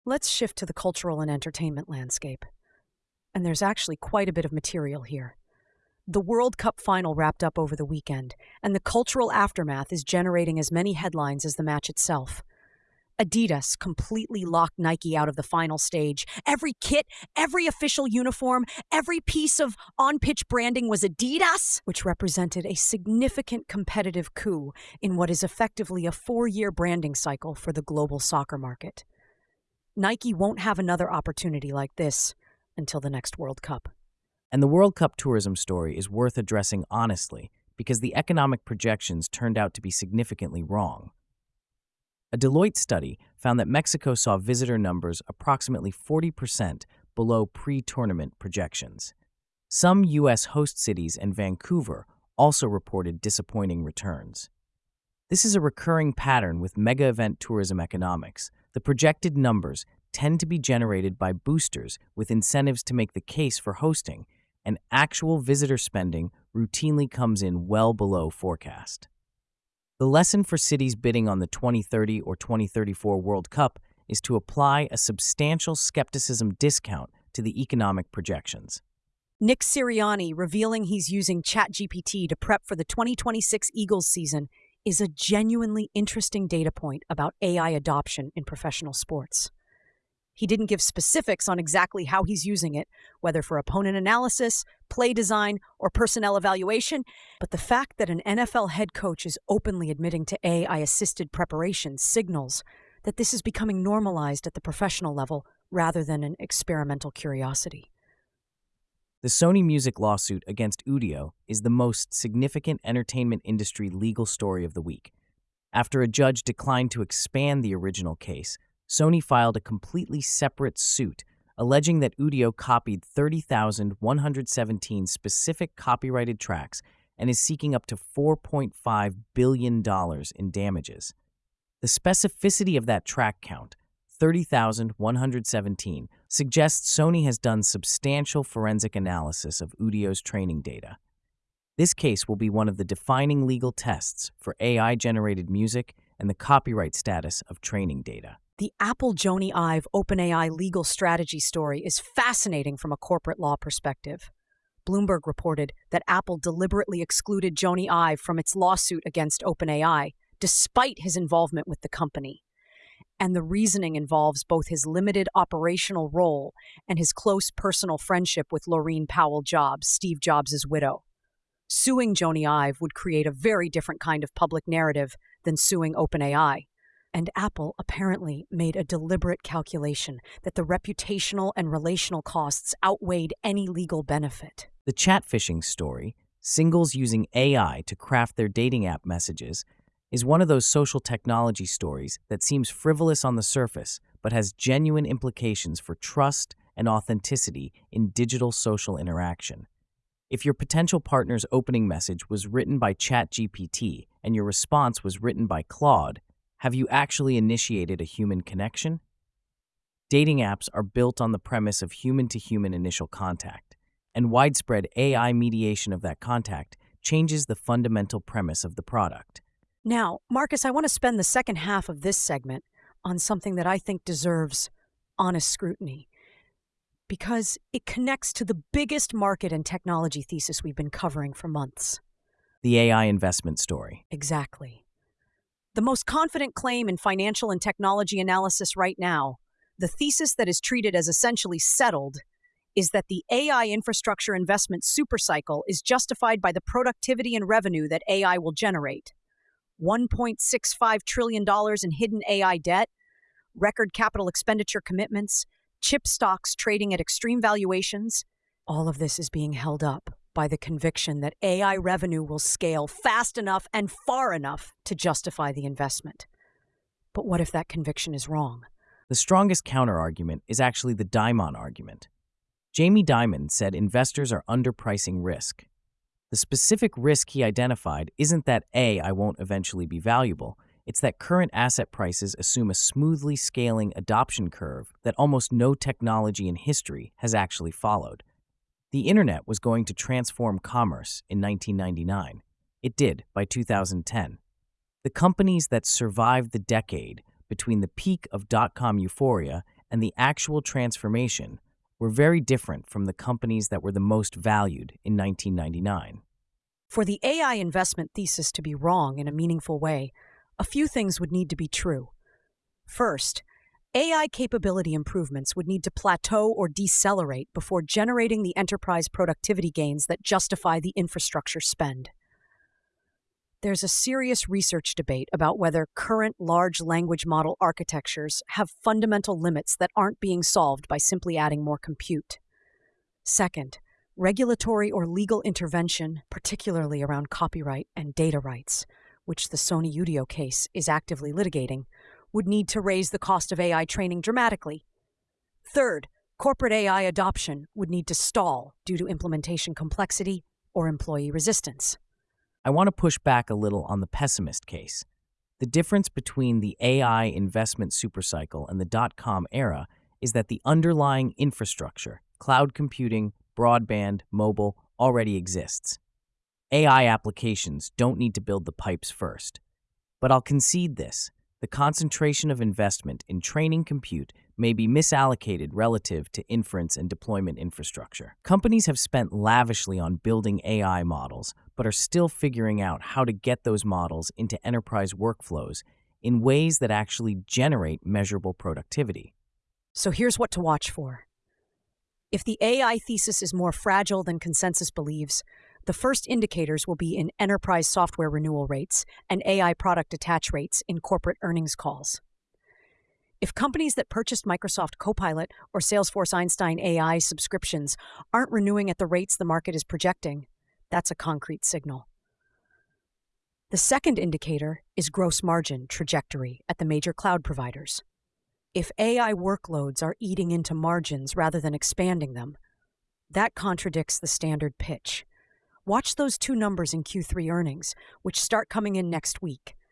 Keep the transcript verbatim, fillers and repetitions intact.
Let's shift to the cultural and entertainment landscape. And there's actually quite a bit of material here. The World Cup final wrapped up over the weekend, and the cultural aftermath is generating as many headlines as the match itself. Adidas completely locked Nike out of the final stage. Every kit, every official uniform, every piece of on pitch branding was Adidas, which represented a significant competitive coup in what is effectively a four year branding cycle for the global soccer market. Nike won't have another opportunity like this until the next World Cup. And the World Cup tourism story is worth addressing honestly because the economic projections turned out to be significantly wrong. A Deloitte study found that Mexico saw visitor numbers approximately forty percent below pre-tournament projections. Some U S host cities and Vancouver also reported disappointing returns. This is a recurring pattern with mega-event tourism economics. The projected numbers tend to be generated by boosters with incentives to make the case for hosting, and actual visitor spending routinely comes in well below forecast. The lesson for cities bidding on the twenty thirty or twenty thirty-four World Cup is to apply a substantial skepticism discount to the economic projections. Nick Sirianni revealing he's using ChatGPT to prep for the twenty twenty-six Eagles season is a genuinely interesting data point about A I adoption in professional sports. He didn't give specifics on exactly how he's using it, whether for opponent analysis, play design, or personnel evaluation, but the fact that an N F L head coach is openly admitting to A I-assisted preparation signals that this is becoming normalized at the professional level rather than an experimental curiosity. The Sony Music lawsuit against Udio is the most significant entertainment industry legal story of the week. After a judge declined to expand the original case, Sony filed a completely separate suit alleging that Udio copied thirty thousand one hundred seventeen specific copyrighted tracks and is seeking up to four point five billion dollars in damages. The specificity of that track count, thirty thousand one hundred seventeen, suggests Sony has done substantial forensic analysis of Udio's training data. This case will be one of the defining legal tests for A I-generated music and the copyright status of training data. The Apple Jony Ive OpenAI legal strategy story is fascinating from a corporate law perspective. Bloomberg reported that Apple deliberately excluded Jony Ive from its lawsuit against OpenAI, despite his involvement with the company. And the reasoning involves both his limited operational role and his close personal friendship with Laurene Powell Jobs, Steve Jobs' widow. Suing Jony Ive would create a very different kind of public narrative than suing OpenAI. And Apple apparently made a deliberate calculation that the reputational and relational costs outweighed any legal benefit. The chat phishing story, singles using A I to craft their dating app messages, is one of those social technology stories that seems frivolous on the surface but has genuine implications for trust and authenticity in digital social interaction. If your potential partner's opening message was written by ChatGPT and your response was written by Claude, have you actually initiated a human connection? Dating apps are built on the premise of human-to-human initial contact, and widespread A I mediation of that contact changes the fundamental premise of the product. Now, Marcus, I want to spend the second half of this segment on something that I think deserves honest scrutiny, because it connects to the biggest market and technology thesis we've been covering for months. The A I investment story. Exactly. The most confident claim in financial and technology analysis right now, the thesis that is treated as essentially settled, is that the A I infrastructure investment supercycle is justified by the productivity and revenue that A I will generate. one point six five trillion dollars in hidden A I debt, record capital expenditure commitments, chip stocks trading at extreme valuations. All of this is being held up by the conviction that A I revenue will scale fast enough and far enough to justify the investment. But what if that conviction is wrong? The strongest counterargument is actually the Dimon argument. Jamie Dimon said investors are underpricing risk. The specific risk he identified isn't that A, I won't eventually be valuable. It's that current asset prices assume a smoothly scaling adoption curve that almost no technology in history has actually followed. The internet was going to transform commerce in nineteen ninety-nine. It did by two thousand ten. The companies that survived the decade between the peak of dot-com euphoria and the actual transformation were very different from the companies that were the most valued in nineteen ninety-nine. For the A I investment thesis to be wrong in a meaningful way, a few things would need to be true. First, A I capability improvements would need to plateau or decelerate before generating the enterprise productivity gains that justify the infrastructure spend. There's a serious research debate about whether current large language model architectures have fundamental limits that aren't being solved by simply adding more compute. Second, regulatory or legal intervention, particularly around copyright and data rights, which the Sony Udio case is actively litigating, would need to raise the cost of A I training dramatically. Third, corporate A I adoption would need to stall due to implementation complexity or employee resistance. I want to push back a little on the pessimist case. The difference between the A I investment supercycle and the dot-com era is that the underlying infrastructure, cloud computing, broadband, mobile, already exists. A I applications don't need to build the pipes first. But I'll concede this. The concentration of investment in training compute may be misallocated relative to inference and deployment infrastructure. Companies have spent lavishly on building A I models, but are still figuring out how to get those models into enterprise workflows in ways that actually generate measurable productivity. So here's what to watch for. If the A I thesis is more fragile than consensus believes, the first indicators will be in enterprise software renewal rates and A I product attach rates in corporate earnings calls. If companies that purchased Microsoft Copilot or Salesforce Einstein A I subscriptions aren't renewing at the rates the market is projecting, that's a concrete signal. The second indicator is gross margin trajectory at the major cloud providers. If A I workloads are eating into margins rather than expanding them, that contradicts the standard pitch. Watch those two numbers in Q three earnings, which start coming in next week.